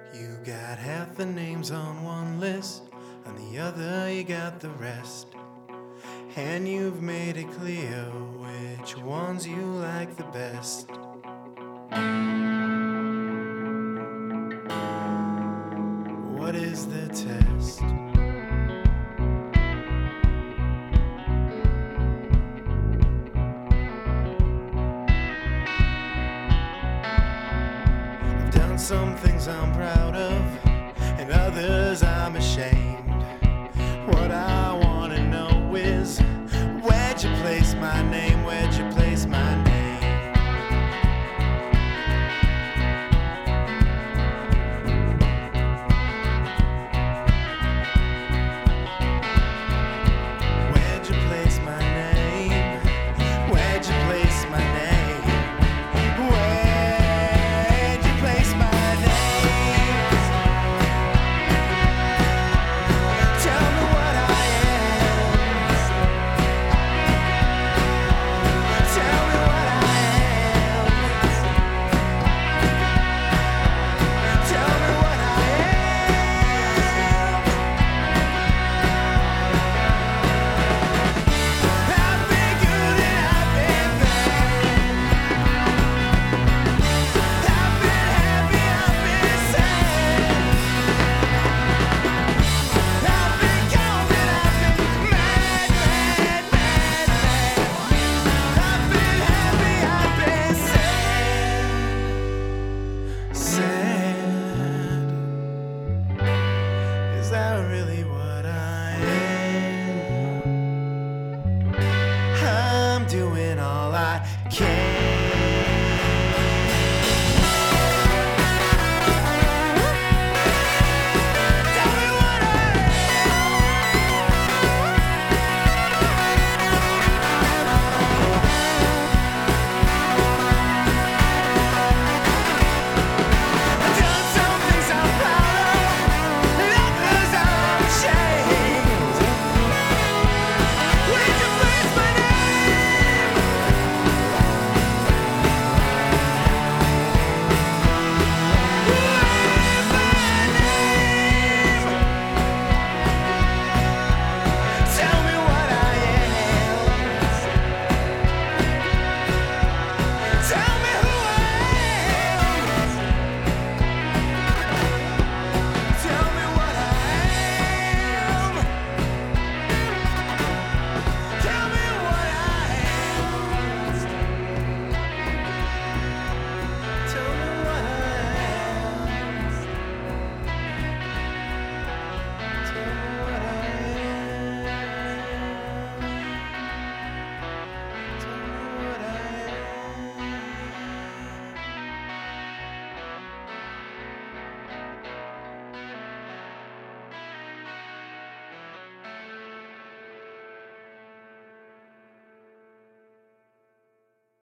You got half the names on one list, on the other you got the rest. And you've made it clear which ones you like the best. What is the test? I've done some things I'm proud of, and others I'm ashamed.